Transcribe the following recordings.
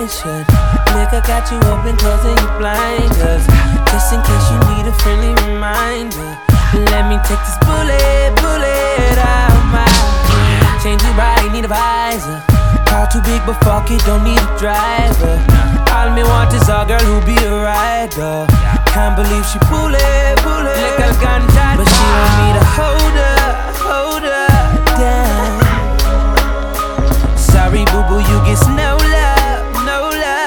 eyes shut. Liquor got you open, closing your blinders. Just in case you need a friendly reminder. Let me take this bullet out my head. Change your body, need a visor. Car too big but fuck it, don't need a driver. All me want is a girl who be a rider. Can't believe she pull it, like a gunshot. But she want me to hold her down. Sorry boo boo, you get no love now.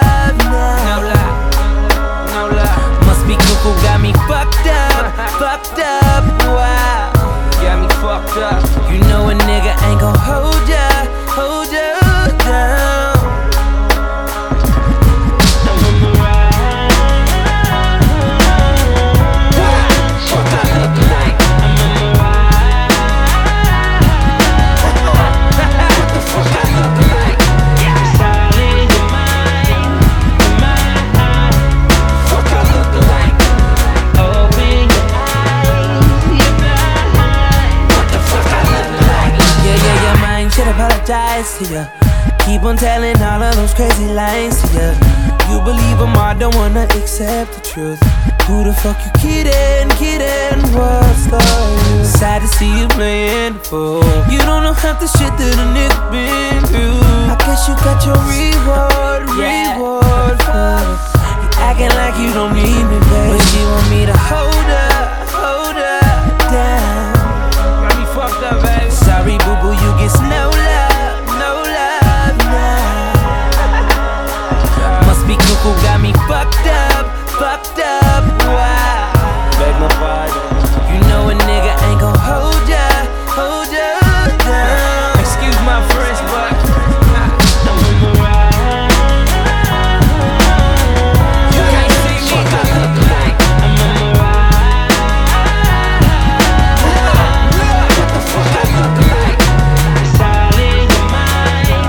Must be cuckoo, got me fucked up, wow. Got me fucked up. You know a nigga ain't gon' hold ya down. Apologize to ya. Keep on telling all of those crazy lies to ya. You believe them, I don't wanna accept the truth. Who the fuck you kidding? What's the use? Sad to see you playing the fool. You don't know half the shit that a nigga been through. I guess you got your reward for you acting like you don't need me, baby. But she want me to hold her down. Got me fucked up, baby. Sorry boo boo, you get no love now. Must be cuckoo, got me fucked up, wow. Beg my pardon. You know a nigga ain't gon' hold ya down. Excuse my French, but I'm on the ride. You can't see me, I'm on the ride. What the fuck I look like? It's all in your mind,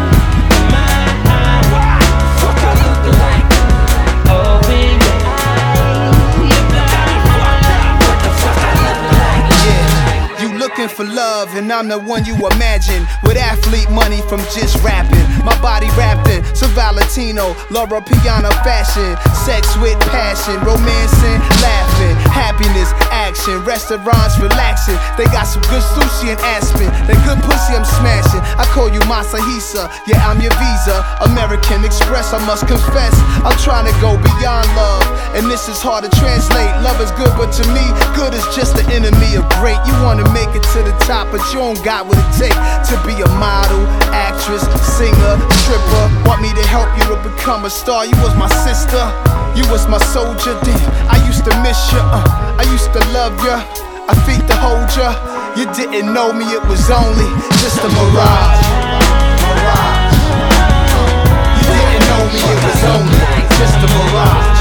Fuck I look like? Open your eyes, you're blind. What the fuck I look like? Yeah, you looking for love and I'm the one you imagine. With athlete money from just rapping. My body wrapped in some Valentino, Laura Piana fashion. Sex with passion, romancing, laughing. Happiness, action, restaurants relaxing. They got some good sushi in Aspen. That good pussy I'm smashing. I call you Masahisa, yeah I'm your visa. American Express, I must confess I'm trying to go beyond love, and this is hard to translate. Love is good, but to me, good is just the enemy of great. You wanna make it to the top, but you don't got what it takes to be a model, actress, singer, stripper. Want me to help you to become a star. You was my sister, you was my soldier. Damn, I used to miss you, I used to love you, I feet to hold you. You didn't know me, it was only just a mirage. You didn't know me, it was only just a mirage.